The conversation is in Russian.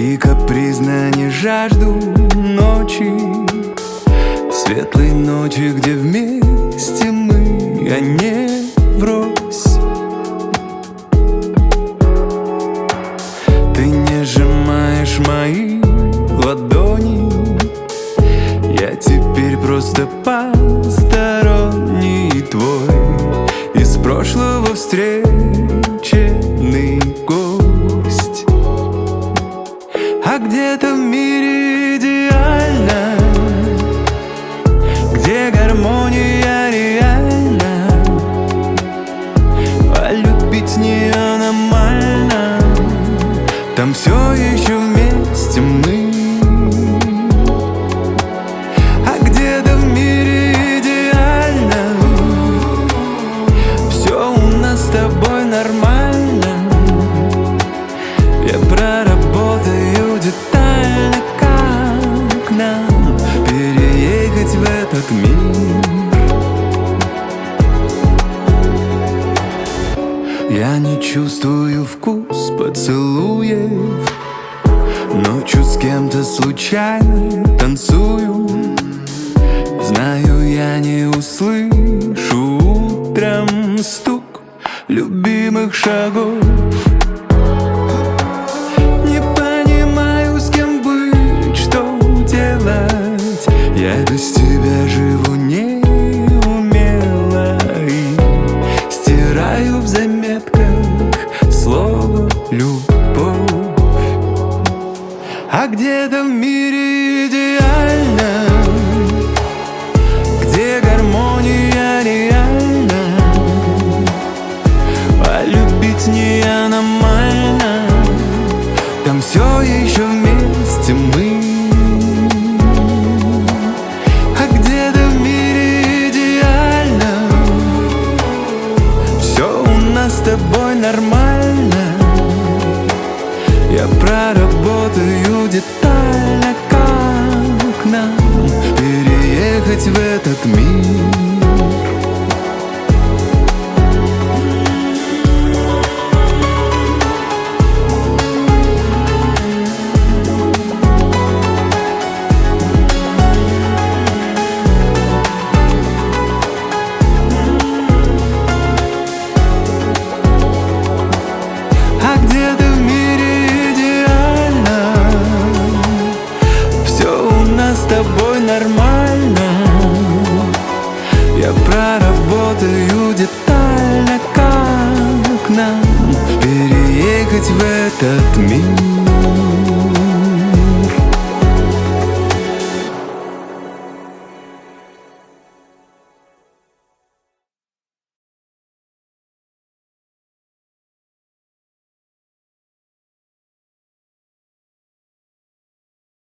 и капризно не жажду ночи, светлой ночи, где вместе мы, а не врозь. Ты не сжимаешь мои ладони, я теперь просто посторонний твой, из прошлого встреченный гость. А где-то в мире идеально, где гармония реальна, а любить не аномально, там все еще вместе мы. А где-то в мире идеально, все у нас с тобой нормально. Я проработаю детально, как нам переехать в этот мир. Я не чувствую вкус поцелуев, ночью с кем-то случайно танцую. Знаю, я не услышу утром стук любимых шагов. Не понимаю, с кем быть, что делать. Я без тебя живу неумело и стираю в заметках слово «любовь». А где-то в мире идеально, где гармония реальна, а любить не аномально, там все еще вместе мы. А где-то в мире идеально, все у нас с тобой нормально. Я проработаю детально, как нам переехать в этот мир. А где-то в мире идеально, все у нас с тобой нормально. Я проработаю детально, как нам переехать в этот мир.